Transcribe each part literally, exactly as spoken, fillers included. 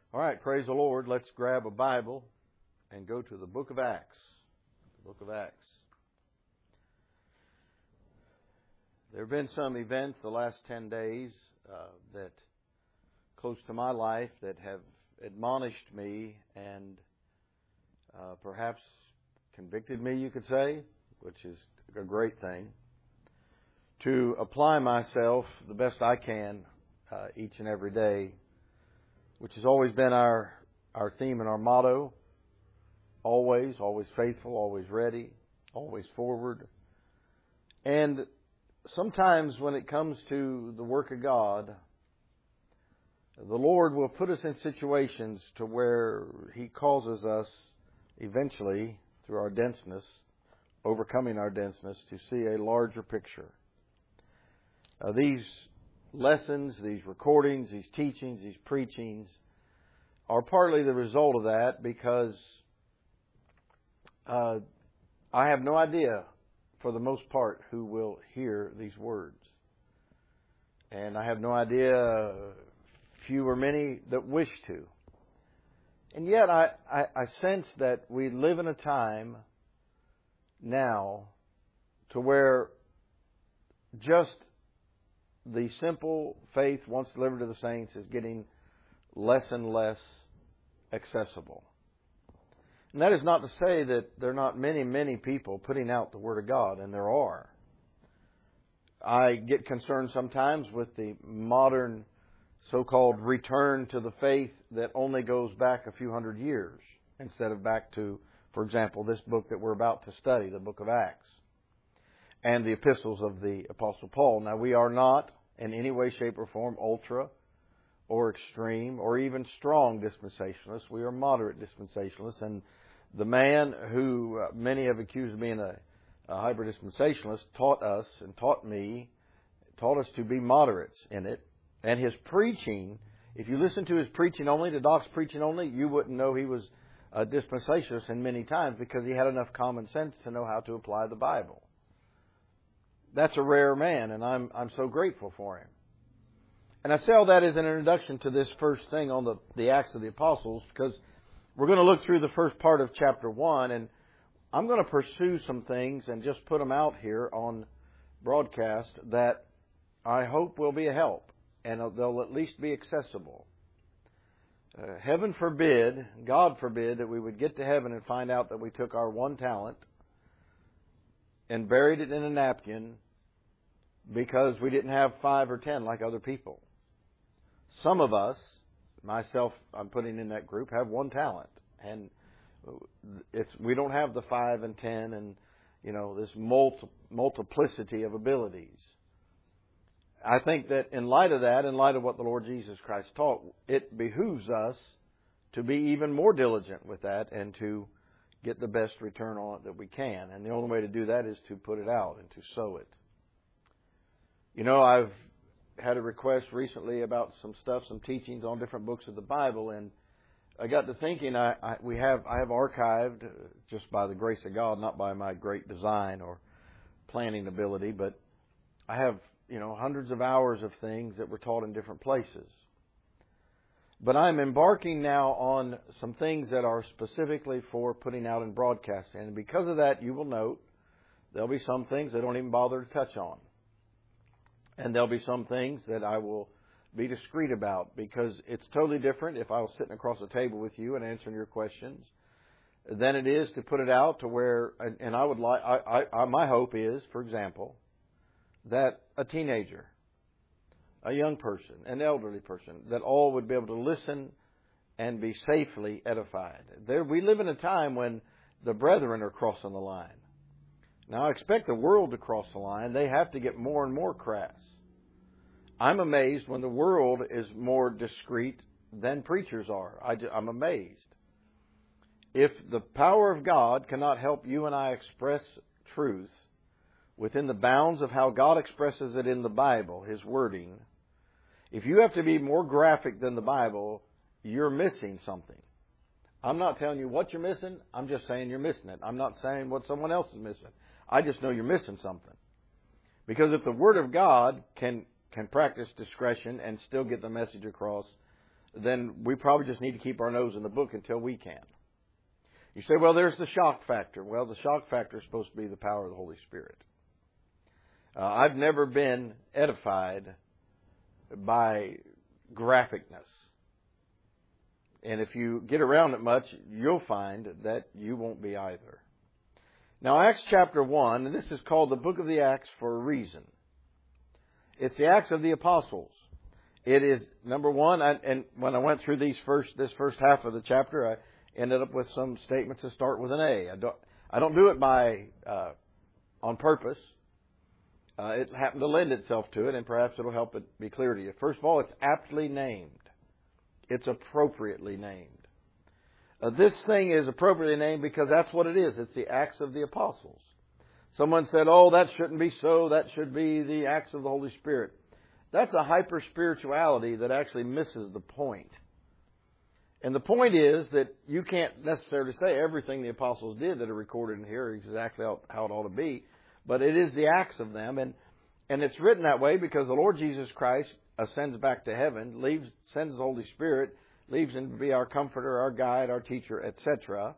All right, praise the Lord. Let's grab a Bible and go to the book of Acts. The book of Acts. There have been some events the last ten days uh, that close to my life that have admonished me and uh, perhaps convicted me, you could say, which is a great thing, to apply myself the best I can uh, each and every day, which has always been our, our theme and our motto. Always, always faithful, always ready, always forward. And sometimes when it comes to the work of God, the Lord will put us in situations to where He causes us eventually, through our denseness, overcoming our denseness, to see a larger picture. Uh, these lessons, these recordings, these teachings, these preachings are partly the result of that because uh, I have no idea, for the most part, who will hear these words. And I have no idea, few or many, that wish to. And yet I, I, I sense that we live in a time now to where just the simple faith once delivered to the saints is getting less and less accessible. And that is not to say that there are not many, many people putting out the Word of God, and there are. I get concerned sometimes with the modern so-called return to the faith that only goes back a few hundred years instead of back to, for example, this book that we're about to study, the book of Acts, and the epistles of the Apostle Paul. Now, we are not in any way, shape, or form ultra or extreme or even strong dispensationalists. We are moderate dispensationalists. And the man who uh, many have accused of being a, a hybrid dispensationalist taught us and taught me, taught us to be moderates in it. And his preaching, if you listen to his preaching only, to Doc's preaching only, you wouldn't know he was a dispensationalist in many times because he had enough common sense to know how to apply the Bible. That's a rare man, and I'm I'm so grateful for him. And I say all that as an introduction to this first thing on the, the Acts of the Apostles, because we're going to look through the first part of chapter one, and I'm going to pursue some things and just put them out here on broadcast that I hope will be a help, and they'll at least be accessible. Uh, heaven forbid, God forbid, that we would get to heaven and find out that we took our one talent and buried it in a napkin because we didn't have five or ten like other people. Some of us, myself I'm putting in that group, have one talent. And it's we don't have the five and ten and, you know, this multi, multiplicity of abilities. I think that in light of that, in light of what the Lord Jesus Christ taught, it behooves us to be even more diligent with that and to get the best return on it that we can. And the only way to do that is to put it out and to sow it. You know, I've had a request recently about some stuff, some teachings on different books of the Bible, and I got to thinking, I, I we have I have archived, uh, just by the grace of God, not by my great design or planning ability, but I have, you know, hundreds of hours of things that were taught in different places. But I'm embarking now on some things that are specifically for putting out in broadcasting. And because of that, you will note there'll be some things I don't even bother to touch on. And there'll be some things that I will be discreet about because it's totally different if I was sitting across a table with you and answering your questions than it is to put it out to where, and I would like, I, I, my hope is, for example, that a teenager, a young person, an elderly person, that all would be able to listen and be safely edified. There, we live in a time when the brethren are crossing the line. Now, I expect the world to cross the line. They have to get more and more crass. I'm amazed when the world is more discreet than preachers are. I, I'm amazed. If the power of God cannot help you and I express truth within the bounds of how God expresses it in the Bible, His wording, if you have to be more graphic than the Bible, you're missing something. I'm not telling you what you're missing. I'm just saying you're missing it. I'm not saying what someone else is missing. I just know you're missing something. Because if the Word of God can can practice discretion and still get the message across, then we probably just need to keep our nose in the book until we can. You say, well, there's the shock factor. Well, the shock factor is supposed to be the power of the Holy Spirit. Uh, I've never been edified by graphicness. And if you get around it much, you'll find that you won't be either. Now, Acts chapter one, and this is called the book of the Acts for a reason. It's the Acts of the Apostles. It is, number one, I, and when I went through these first, this first half of the chapter, I ended up with some statements that start with an A. I don't, I don't do it by, uh, on purpose. Uh, it happened to lend itself to it, and perhaps it'll help it be clear to you. First of all, it's aptly named. It's appropriately named. Uh, this thing is appropriately named because that's what it is. It's the Acts of the Apostles. Someone said, oh, that shouldn't be so. That should be the Acts of the Holy Spirit. That's a hyper-spirituality that actually misses the point. And the point is that you can't necessarily say everything the apostles did that are recorded in here is exactly how, how it ought to be. But it is the acts of them. And, and it's written that way because the Lord Jesus Christ ascends back to heaven, leaves, sends the Holy Spirit, leaves him to be our comforter, our guide, our teacher, et cetera.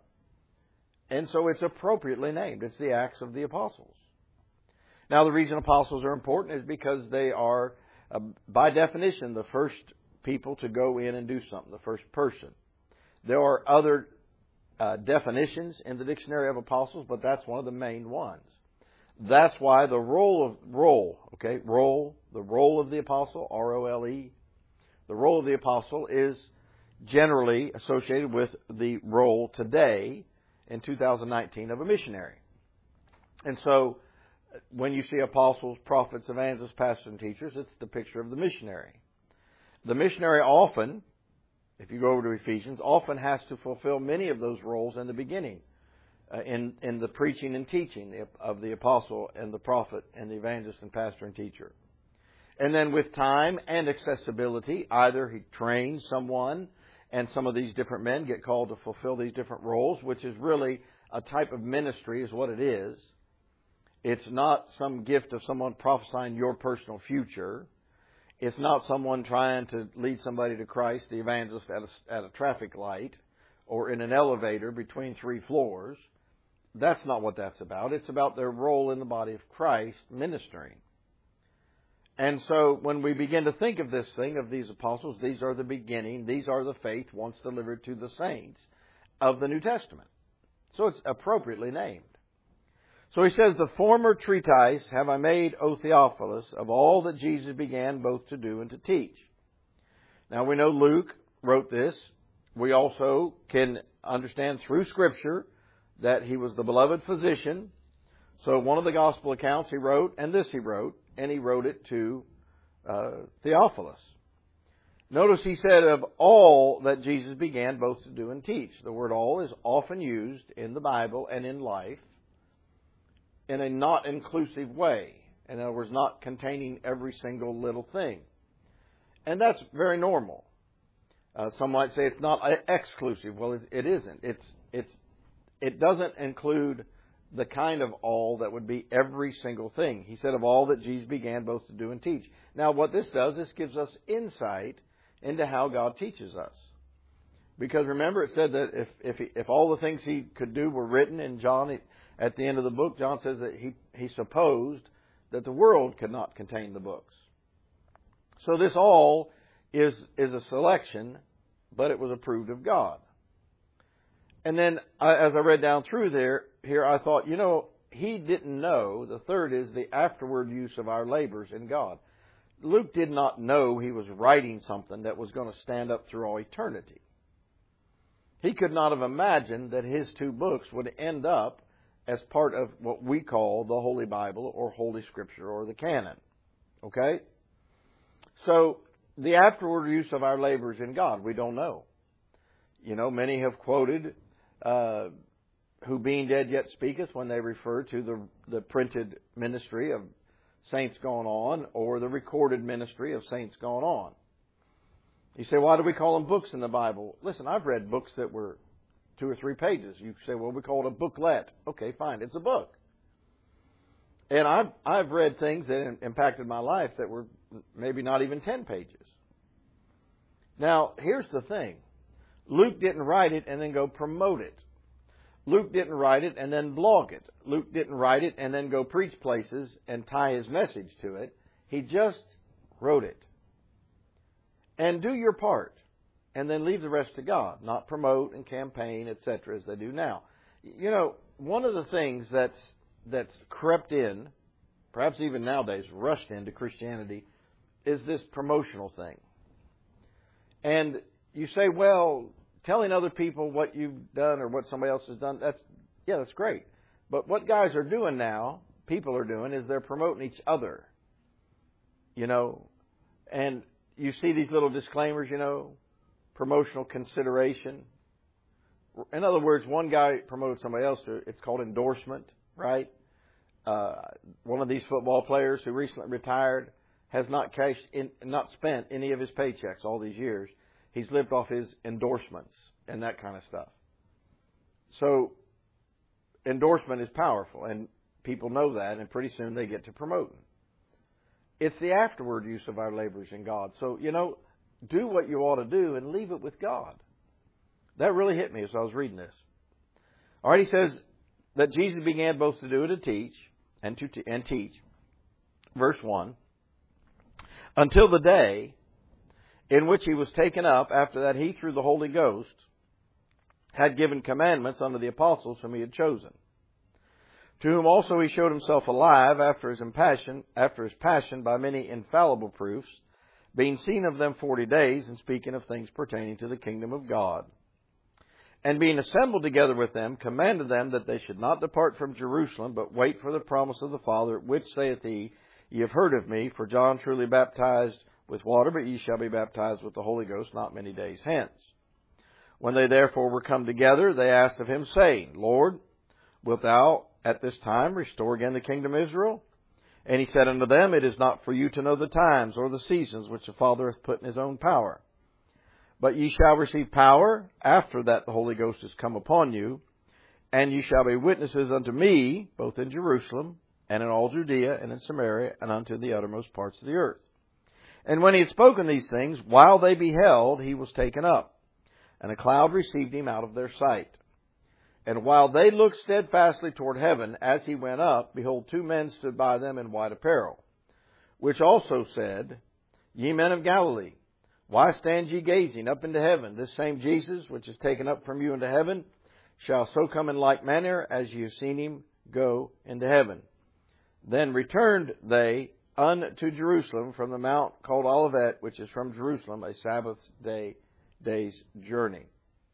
And so it's appropriately named. It's the Acts of the Apostles. Now, the reason apostles are important is because they are, uh, by definition, the first people to go in and do something, the first person. There are other uh, definitions in the dictionary of apostles, but that's one of the main ones. That's why the role of, role, okay, role, the role of the apostle, R O L E, the role of the apostle is generally associated with the role today in two thousand nineteen of a missionary. And so when you see apostles, prophets, evangelists, pastors, and teachers, it's the picture of the missionary. The missionary often, if you go over to Ephesians, often has to fulfill many of those roles in the beginning, uh, in, in the preaching and teaching of the apostle and the prophet and the evangelist and pastor and teacher. And then with time and accessibility, either he trains someone and some of these different men get called to fulfill these different roles, which is really a type of ministry is what it is. It's not some gift of someone prophesying your personal future. It's not someone trying to lead somebody to Christ, the evangelist, at a, at a traffic light or in an elevator between three floors. That's not what that's about. It's about their role in the body of Christ ministering. And so when we begin to think of this thing, of these apostles, these are the beginning, these are the faith once delivered to the saints of the New Testament. So it's appropriately named. So he says, the former treatise have I made, O Theophilus, of all that Jesus began both to do and to teach. Now we know Luke wrote this. We also can understand through Scripture that he was the beloved physician. So one of the gospel accounts he wrote, and this he wrote, and he wrote it to uh, Theophilus. Notice he said of all that Jesus began both to do and teach. The word all is often used in the Bible and in life in a not inclusive way. In other words, not containing every single little thing. And that's very normal. Uh, some might say it's not exclusive. Well, it, it isn't. It's it's it doesn't include the kind of all that would be every single thing. He said of all that Jesus began both to do and teach. Now, what this does, this gives us insight into how God teaches us. Because remember, it said that if if he, if all the things he could do were written in John, at the end of the book, John says that he, he supposed that the world could not contain the books. So this all is, is a selection, but it was approved of God. And then I, as I read down through there, here I thought, you know, he didn't know. The third is the afterward use of our labors in God. Luke did not know he was writing something that was going to stand up through all eternity. He could not have imagined that his two books would end up as part of what we call the Holy Bible or Holy Scripture or the canon. Okay? So, the afterward use of our labors in God, we don't know. You know, many have quoted, uh, who being dead yet speaketh, when they refer to the, the printed ministry of saints gone on or the recorded ministry of saints gone on. You say, why do we call them books in the Bible? Listen, I've read books that were two or three pages. You say, well, we call it a booklet. Okay, fine. It's a book. And I've, I've read things that impacted my life that were maybe not even ten pages. Now, here's the thing. Luke didn't write it and then go promote it. Luke didn't write it and then blog it. Luke didn't write it and then go preach places and tie his message to it. He just wrote it. And do your part. And then leave the rest to God. Not promote and campaign, et cetera, as they do now. You know, one of the things that's that's crept in, perhaps even nowadays rushed into Christianity, is this promotional thing. And you say, well, telling other people what you've done or what somebody else has done, that's yeah, that's great. But what guys are doing now, people are doing, is they're promoting each other. You know, and you see these little disclaimers, you know, promotional consideration. In other words, one guy promoted somebody else. It's called endorsement, right? Uh, one of these football players who recently retired has not cashed in, not spent any of his paychecks all these years. He's lived off his endorsements and that kind of stuff. So endorsement is powerful, and people know that, and pretty soon they get to promoting. It's the afterward use of our labors in God. So, you know, do what you ought to do and leave it with God. That really hit me as I was reading this. All right, he says that Jesus began both to do and to teach, and to t- and teach. Verse one. Until the day in which he was taken up, after that he, through the Holy Ghost, had given commandments unto the apostles whom he had chosen. To whom also he showed himself alive after his passion, after his passion by many infallible proofs, being seen of them forty days, and speaking of things pertaining to the kingdom of God. And being assembled together with them, commanded them that they should not depart from Jerusalem, but wait for the promise of the Father, which saith he, Ye have heard of me, for John truly baptized with water, but ye shall be baptized with the Holy Ghost not many days hence. When they therefore were come together, they asked of him, saying, Lord, wilt thou at this time restore again the kingdom of Israel? And he said unto them, It is not for you to know the times or the seasons which the Father hath put in his own power. But ye shall receive power after that the Holy Ghost is come upon you, and ye shall be witnesses unto me, both in Jerusalem, and in all Judea, and in Samaria, and unto the uttermost parts of the earth. And when he had spoken these things, while they beheld, he was taken up, and a cloud received him out of their sight. And while they looked steadfastly toward heaven, as he went up, behold, two men stood by them in white apparel, which also said, Ye men of Galilee, why stand ye gazing up into heaven? This same Jesus, which is taken up from you into heaven, shall so come in like manner as ye have seen him go into heaven. Then returned they unto Jerusalem from the mount called Olivet, which is from Jerusalem, a Sabbath day day's journey.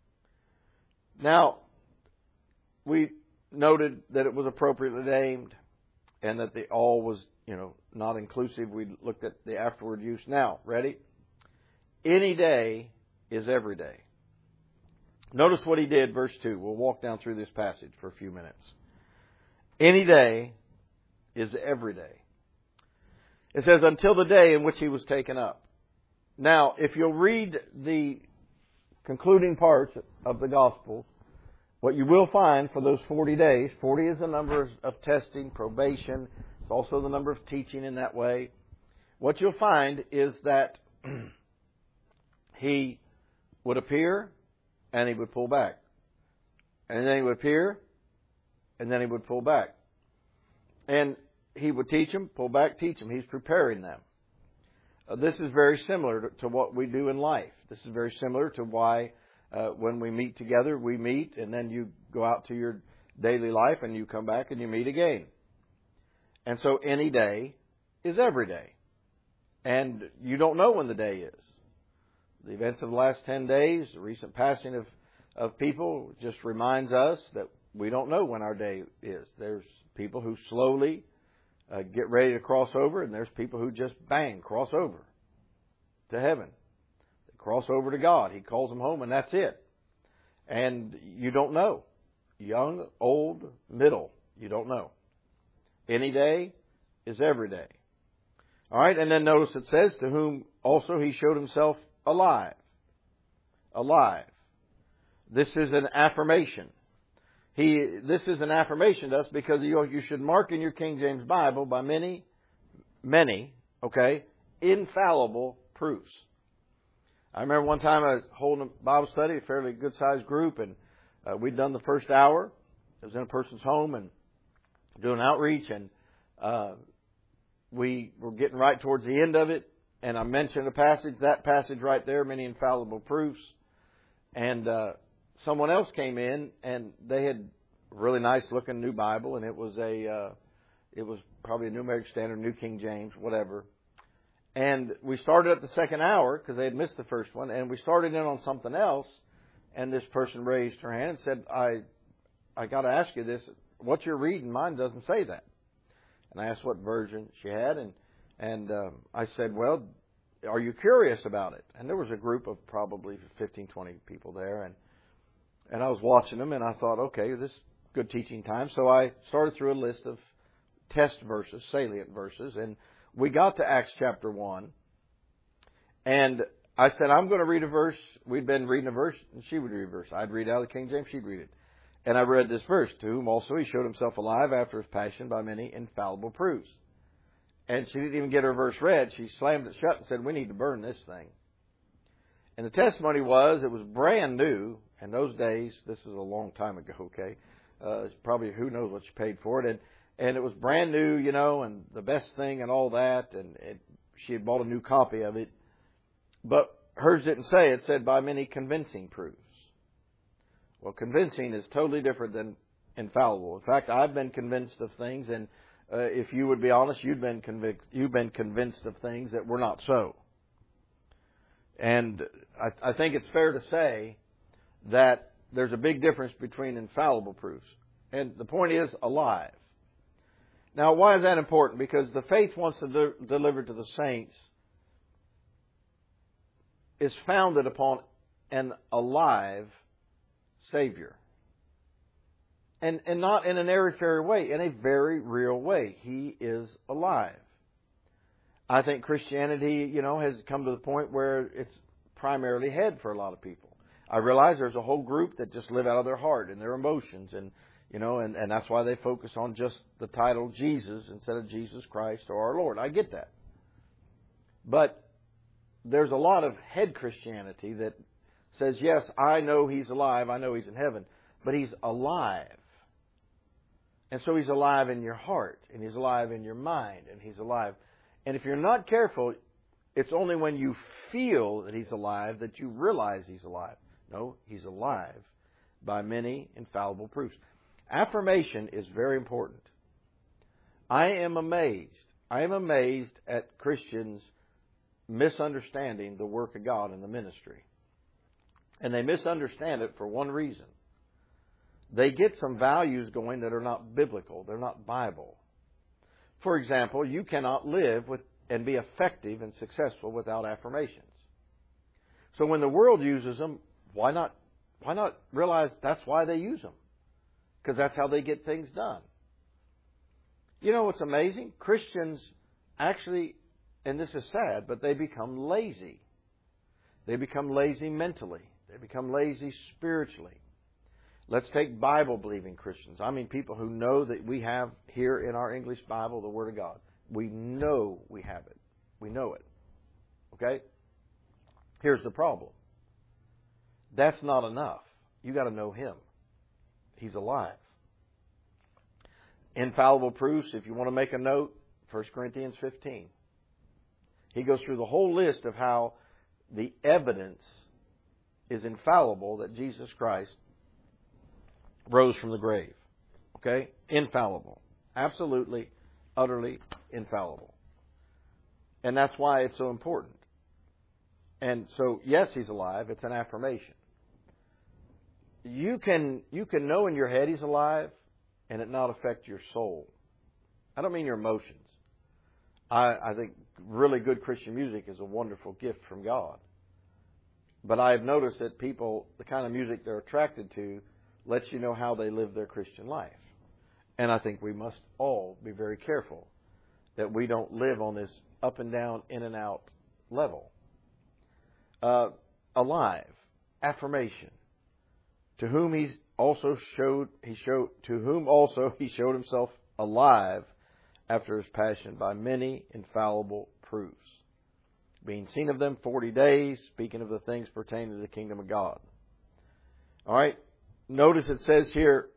Now, we noted that it was appropriately named and that the all was, you know, not inclusive. We looked at the afterward use. Now, ready? Any day is every day. Notice what he did, verse two. We'll walk down through this passage for a few minutes. Any day is every day. It says, until the day in which he was taken up. Now, if you'll read the concluding parts of the Gospels, what you will find for those forty days, forty is the number of, of testing, probation. It's also the number of teaching in that way. What you'll find is that he would appear and he would pull back. And then he would appear and then he would pull back. And he would teach them, pull back, teach them. He's preparing them. Uh, this is very similar to, to what we do in life. This is very similar to why uh, when we meet together, we meet and then you go out to your daily life and you come back and you meet again. And so any day is every day. And you don't know when the day is. The events of the last ten days, the recent passing of, of people just reminds us that we don't know when our day is. There's people who slowly uh, get ready to cross over, and there's people who just bang, cross over to heaven. They cross over to God. He calls them home, and that's it. And you don't know. Young, old, middle, you don't know. Any day is every day. All right, and then notice it says, to whom also he showed himself alive. Alive. This is an affirmation. He, this is an affirmation to us because you, you should mark in your King James Bible by many, many, okay, infallible proofs. I remember one time I was holding a Bible study, a fairly good-sized group, and uh, we'd done the first hour. It was in a person's home and doing outreach, and uh, we were getting right towards the end of it, and I mentioned a passage, that passage right there, many infallible proofs, and uh, someone else came in, and they had a really nice-looking new Bible, and it was a, uh, it was probably a New American Standard, New King James, whatever. And we started at the second hour because they had missed the first one, and we started in on something else. And this person raised her hand and said, "I, I got to ask you this. What you're reading, mine doesn't say that." And I asked what version she had, and and um, I said, "Well, are you curious about it?" And there was a group of probably fifteen, twenty people there, and and I was watching them, and I thought, okay, this is good teaching time. So I started through a list of test verses, salient verses, and we got to Acts chapter one, and I said, I'm going to read a verse. We'd been reading a verse, and she would read a verse. I'd read out of the King James, she'd read it. And I read this verse, to whom also he showed himself alive after his passion by many infallible proofs. And she didn't even get her verse read. She slammed it shut and said, we need to burn this thing. And the testimony was, it was brand new. In those days, this is a long time ago, okay? Uh, it's probably who knows what she paid for it. And And it was brand new, you know, and the best thing and all that. And it, she had bought a new copy of it. But hers didn't say. It said by many convincing proofs. Well, convincing is totally different than infallible. In fact, I've been convinced of things. And uh, if you would be honest, you've been, convic- you've been convinced of things that were not so. And I, I think it's fair to say that there's a big difference between infallible proofs. And the point is, alive. Now, why is that important? Because the faith once de- delivered to the saints is founded upon an alive Savior. And, and not in an airy-fairy way, in a very real way. He is alive. I think Christianity, you know, has come to the point where it's primarily head for a lot of people. I realize there's a whole group that just live out of their heart and their emotions, and You know, and, and that's why they focus on just the title Jesus instead of Jesus Christ or our Lord. I get that. But there's a lot of head Christianity that says, yes, I know He's alive, I know He's in heaven, but He's alive. And so He's alive in your heart, and He's alive in your mind, and He's alive. And if you're not careful, it's only when you feel that He's alive that you realize He's alive. No, He's alive by many infallible proofs. Affirmation is very important. I am amazed. I am amazed at Christians misunderstanding the work of God in the ministry. And they misunderstand it for one reason. They get some values going that are not biblical. They're not Bible. For example, you cannot live with and be effective and successful without affirmations. So when the world uses them, why not, why not realize that's why they use them? Because that's how they get things done. You know what's amazing? Christians actually, and this is sad, but they become lazy. They become lazy mentally. They become lazy spiritually. Let's take Bible-believing Christians. I mean people who know that we have here in our English Bible the Word of God. We know we have it. We know it. Okay? Here's the problem. That's not enough. You got to know Him. He's alive. Infallible proofs, if you want to make a note, First Corinthians fifteen. He goes through the whole list of how the evidence is infallible that Jesus Christ rose from the grave. Okay? Infallible. Absolutely, utterly infallible. And that's why it's so important. And so, yes, He's alive. It's an affirmation. You can you can know in your head He's alive and it not affect your soul. I don't mean your emotions. I, I think really good Christian music is a wonderful gift from God. But I've noticed that people, the kind of music they're attracted to, lets you know how they live their Christian life. And I think we must all be very careful that we don't live on this up and down, in and out level. Uh, alive, affirmation. To whom He also showed, He showed, to whom also He showed Himself alive after His passion by many infallible proofs. being seen of them forty days, speaking of the things pertaining to the kingdom of God. All right. Notice it says here,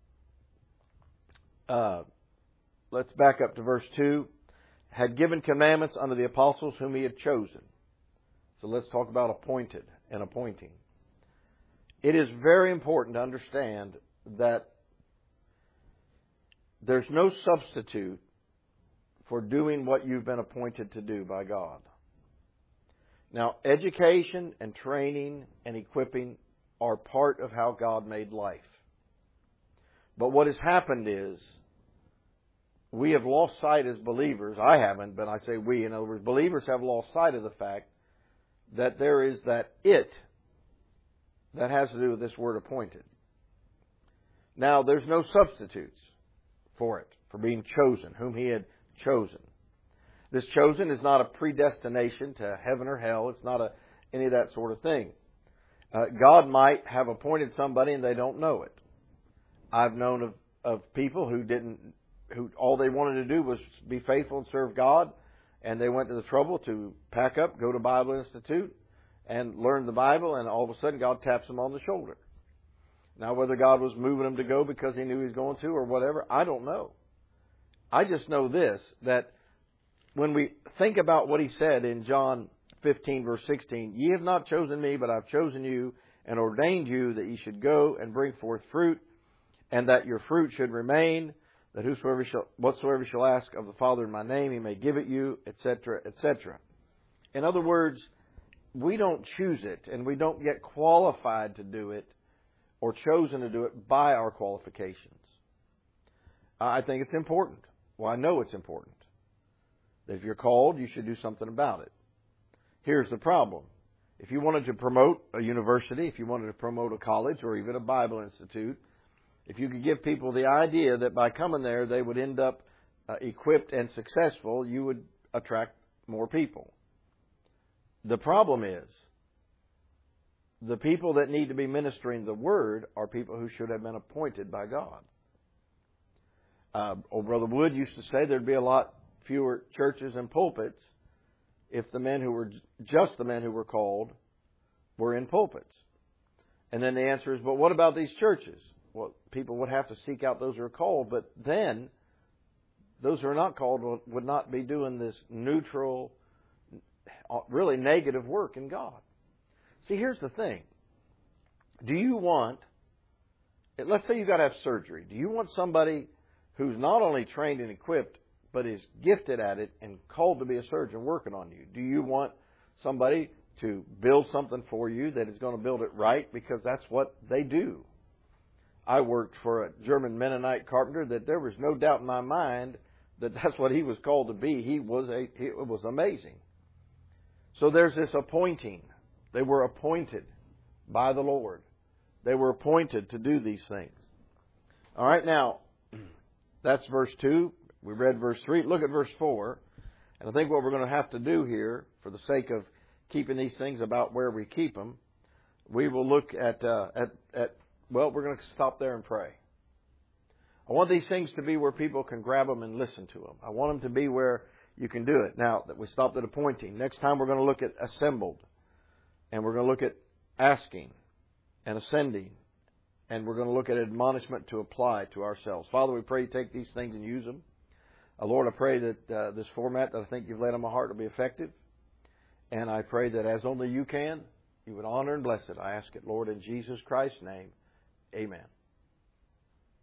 uh, let's back up to verse two, had given commandments unto the apostles whom he had chosen. So let's talk about appointed and appointing. It is very important to understand that there's no substitute for doing what you've been appointed to do by God. Now, education and training and equipping are part of how God made life. But what has happened is we have lost sight as believers. I haven't, but I say we. In other words, believers have lost sight of the fact that there is that it that has to do with this word appointed. Now, there's no substitutes for it, for being chosen, whom he had chosen. This chosen is not a predestination to heaven or hell. It's not a, any of that sort of thing. Uh, God might have appointed somebody and they don't know it. I've known of, of people who didn't, who all they wanted to do was be faithful and serve God, and they went to the trouble to pack up, go to Bible Institute, and learn the Bible, and all of a sudden God taps them on the shoulder. Now, whether God was moving them to go because he knew he was going to or whatever, I don't know. I just know this, that when we think about what he said in John fifteen, verse sixteen, ye have not chosen me, but I've chosen you and ordained you that ye should go and bring forth fruit, and that your fruit should remain, that whosoever shall, whatsoever shall ask of the Father in my name, he may give it you, et cetera, et cetera. In other words, we don't choose it, and we don't get qualified to do it or chosen to do it by our qualifications. I think it's important. Well, I know it's important. That if you're called, you should do something about it. Here's the problem. If you wanted to promote a university, if you wanted to promote a college or even a Bible Institute, if you could give people the idea that by coming there they would end up uh, equipped and successful, you would attract more people. The problem is, the people that need to be ministering the Word are people who should have been appointed by God. Uh, old Brother Wood used to say there'd be a lot fewer churches and pulpits if the men who were, just the men who were called, were in pulpits. And then the answer is, but what about these churches? Well, people would have to seek out those who are called, but then those who are not called would not be doing this neutral, really negative work in God. See, here's the thing. Do you want, let's say you've got to have surgery. Do you want somebody who's not only trained and equipped, but is gifted at it and called to be a surgeon working on you? Do you want somebody to build something for you that is going to build it right because that's what they do? I worked for a German Mennonite carpenter that there was no doubt in my mind that that's what he was called to be. He was a, he, it was amazing. So there's this appointing. They were appointed by the Lord. They were appointed to do these things. All right, now, that's verse two. We read verse three. Look at verse four. And I think what we're going to have to do here, for the sake of keeping these things about where we keep them, we will look at, uh, at, at well, we're going to stop there and pray. I want these things to be where people can grab them and listen to them. I want them to be where you can do it. Now that we stopped at appointing, next time we're going to look at assembled. And we're going to look at asking and ascending. And we're going to look at admonishment to apply to ourselves. Father, we pray you take these things and use them. Uh, Lord, I pray that uh, this format that I think you've laid on my heart will be effective. And I pray that as only you can, you would honor and bless it. I ask it, Lord, in Jesus Christ's name. Amen.